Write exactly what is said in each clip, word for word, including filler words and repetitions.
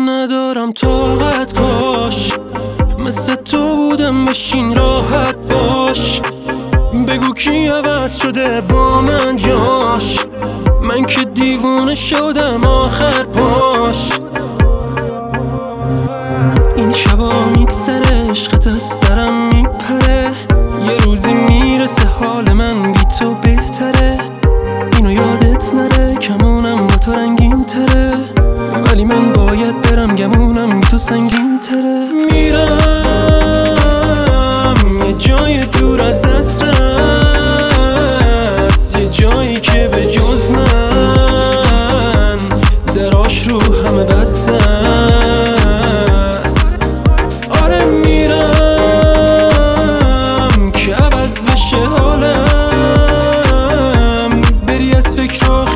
ندارم طاقت، کاش مثل تو بودم بشین راحت باش. بگو کی عوض شده با من جاش، من که دیوونه شدم آخر پاش. این شبا میگذره عشقت از سرم میپره، یه روزی میرسه حال من بی تو بهتره. اینو یادت نره کمونم با تو رنگین تره، ولی من باید برم گمونم بی تو سنگین تره. میرم یه جای دور از دسترس، یه جایی که به جز من دراش رو همه بسته است. آره میرم که عوض بشه حالم، بری از فکر و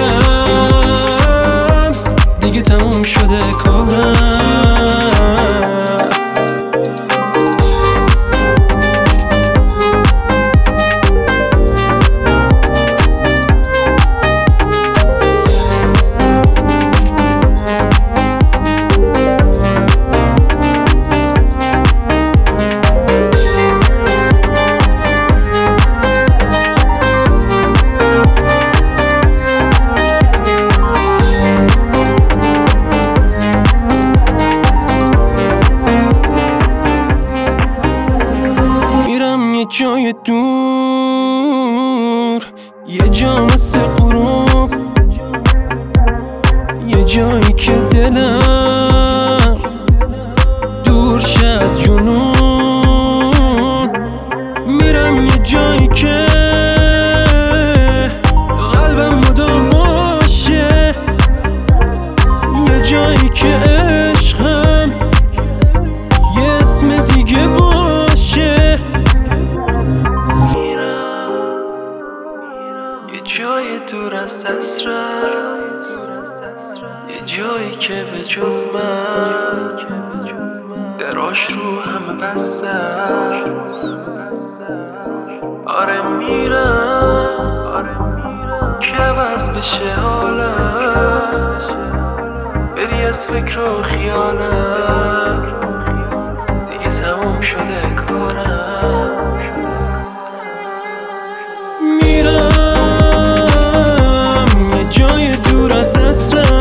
خیالم، دیگه تموم شده کارم. یه جای دور، یه جا مثل غروب، یه جایی که دلم دور شه از جنون. میرم یه جایی که قلبم مدام باشه، یه جایی که عشقم یه اسم دیگه باشه. یه جای دور از دسترس، یه جایی که به جز من دراش رو همه بسته است. آره میرم که عوض بشه حالم، بری از فکر و خیالم، دیگه تموم شده کارم. جای دور از دسترس،